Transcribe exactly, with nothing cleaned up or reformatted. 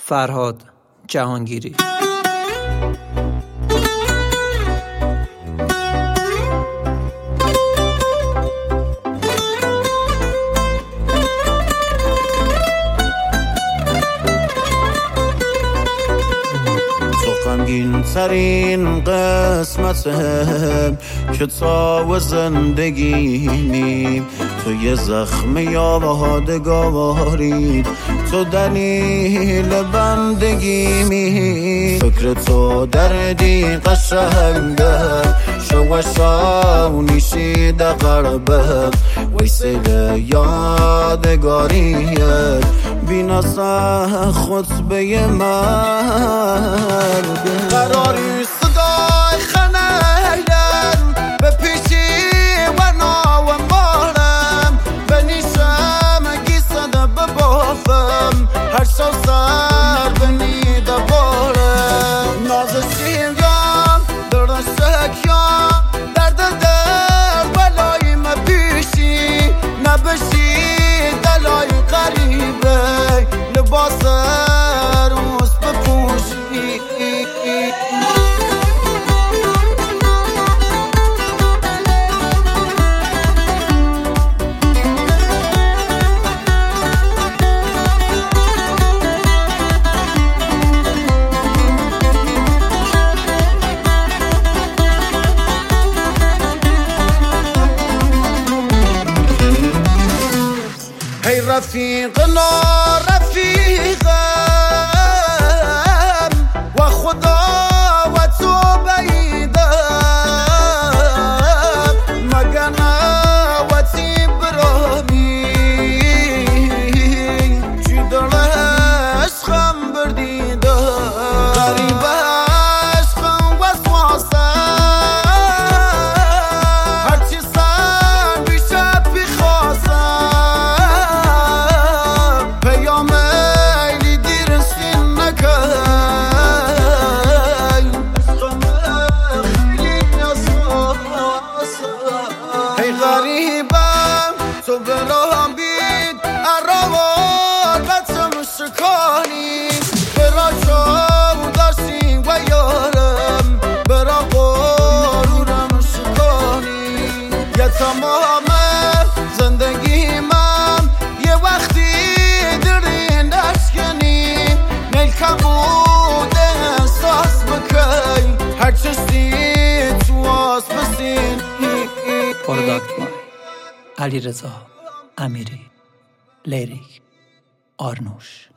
فرهاد جهانگیری. غمگین ترین قسمته که تا و زندگیمی، تو یه زخم یادگاری، تو دلیل بندگیمی. فکر تو دردی قشنگه، شوشانی شیده قربه، ویسیل یادگاریه، بیناسه خطبه مرگ. قراری صدای خنهیم به پیشی و ناو مارم، به نیشم گیسده ببافم، هر شو سر بنیده بارم. نازشیم یا درشک یا درد در بلای ما پیشی، نبشی دلای قریبه، لباس روز بپوشی. هی رفیقنا رفیقم و خدا و تو بعیدم، مگه نوتی برامی چی در عشقم بردیدم. غریب عشقم وسواسم، هرچی سر بیشه بخواستم، پیام ایلی دیرشین نکن، عشقم خیلی نیاسم. هی غریبم تو برام بید اروار بچم شکانی، برا چاو داشتیم و یارم، برا غرورم شکانی. یه تمام زندگی من یه وقتی درین اشکنی، ملکم بود احساس بکی، هر چشتی تو آس بسین. پروداکت بای علیرضا امیری، لیریک آرنوش.